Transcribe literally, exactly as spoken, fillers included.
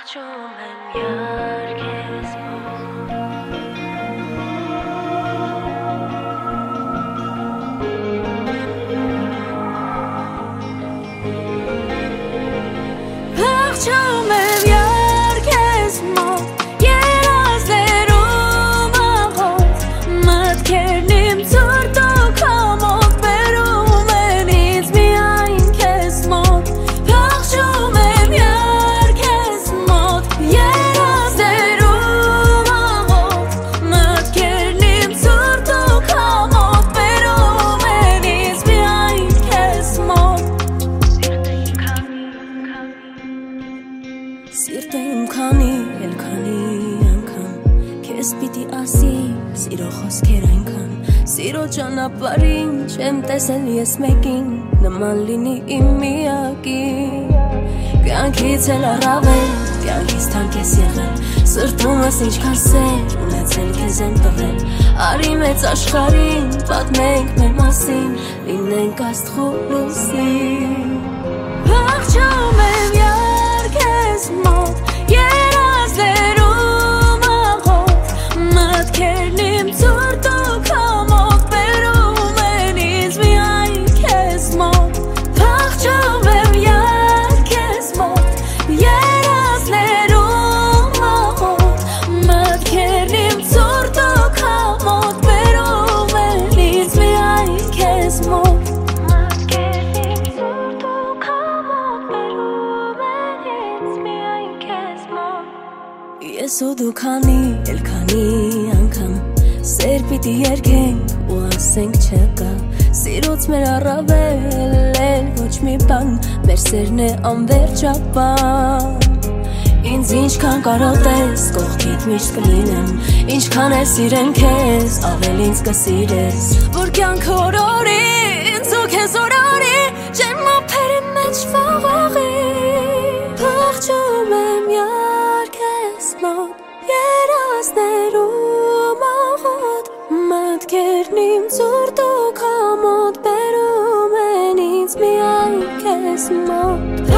Փախչում եմ յար քեզ մոտ Փախչում եմ յար քեզ մոտ երազներում աղոտ մտքերն իմ ցուրտուք ամոթ բերում են ինձ միայն քեզ մոտ Փախչում եմ յար քեզ մոտ երազներում աղոտ մտքերն իմ ցուրտուք ամոթ բերում են ինձ միայն քեզ մոտ Սիրտը իմ քանի, էլ քանի անգամ Քեզ պիտի ասի, սիրո խոսքեր այնքան Սիրո ճանապարհին չեմ տեսել ես մեկին Նման լինի իմ միակին Կյանքից էլ առավել, կյանքից թանկ ես եղել Սրտումս ինչքան սեր, ունեցել քեզ եմ տվել Արի մեծ աշխարհին, պատմենք մեր մասին Լինենք աստղուլուսին Փախչում եմ յար քեզ մոտ երազներում աղոտ մտքերն իմ ցուրտուք ամոթ բերում են ինձ միայն քեզ մոտ Փախչում եմ յար քեզ մոտ երազներում աղոտ մտքերն իմ ցուրտուք ամոթ բերում են ինձ միայն քեզ մոտ Ես ու դու քանի, էլ քանի անգամ Սեր պիտի երգենք ու ասենք չկա Սիրուց մեր առավել էլ ոչ մի բան Մեր սերն է անվերջաբան Ինձ ինչքան կարոտես, կողքիդ միշտ կլինեմ Ինչքան է սիրեմ քեզ, ավել ինձ կսիրես Որ կյանքը օրորի, ինձ ու քեզ օրորի Ջերմ ափերի մեջ վաղաղի Փախչում եմ յար քեզ մոտ երազներում աղոտ մտքերն իմ ցուրտուք ամոթ բերում են ինձ միայն քեզ մոտ